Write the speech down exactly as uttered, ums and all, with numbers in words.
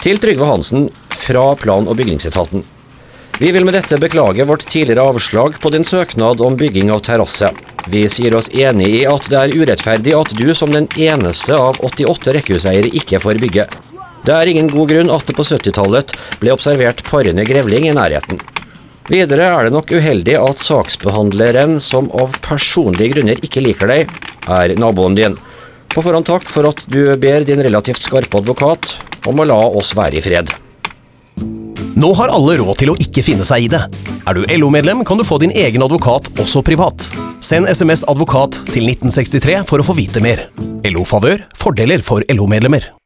Til Trygve Hansen fra Plan- og bygningsetaten. Vi vil med dette beklage vårt tidligere avslag på din søknad om bygging av terrasse. Vi sier oss enig i at det er urettferdig at du som den eneste av åttiåtte rekkehuseiere ikke får bygge. Det er ingen god grunn at det på syttitallet ble observert parrende grevling i nærheten. Videre er det nok uheldig at saksbehandleren som av personlige grunner ikke liker deg, er naboen din. På forhånd takk for at du ber din relativt skarpe advokat om å la oss være i fred. Nå har alle råd til å ikke finne seg i det. Er du L O-medlem, kan du få din egen advokat også privat. Send sms advokat til nitten sekstitre for å få vite mer. L O-favør, fordeler for L O-medlemmer.